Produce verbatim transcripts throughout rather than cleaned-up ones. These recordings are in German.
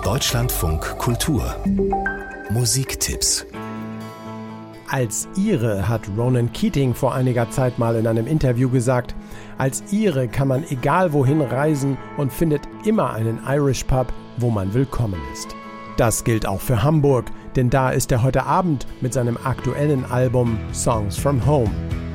Deutschlandfunk Kultur Musiktipps. Als Ire hat Ronan Keating vor einiger Zeit mal in einem Interview gesagt, als Ire kann man egal wohin reisen und findet immer einen Irish Pub, wo man willkommen ist. Das gilt auch für Hamburg, denn da ist er heute Abend mit seinem aktuellen Album Songs from Home.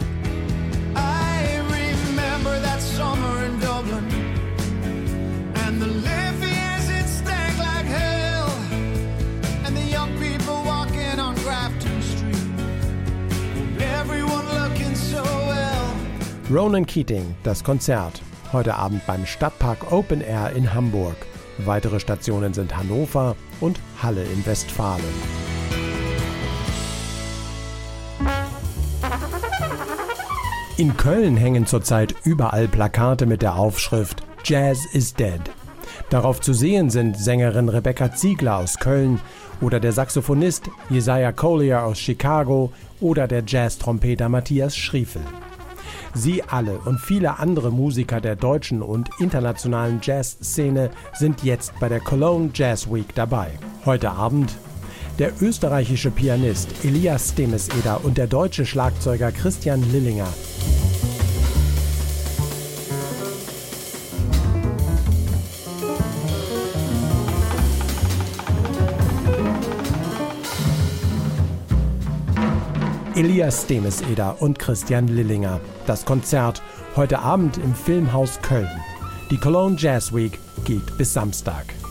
Ronan Keating, das Konzert, heute Abend beim Stadtpark Open Air in Hamburg. Weitere Stationen sind Hannover und Halle in Westfalen. In Köln hängen zurzeit überall Plakate mit der Aufschrift Jazz is Dead. Darauf zu sehen sind Sängerin Rebecca Ziegler aus Köln oder der Saxophonist Jesiah Collier aus Chicago oder der Jazz-Trompeter Matthias Schriefel. Sie alle und viele andere Musiker der deutschen und internationalen Jazzszene sind jetzt bei der Cologne Jazz Week dabei. Heute Abend der österreichische Pianist Elias Stemeseder und der deutsche Schlagzeuger Christian Lillinger. Elias Stemeseder und Christian Lillinger. Das Konzert heute Abend im Filmhaus Köln. Die Cologne Jazz Week geht bis Samstag.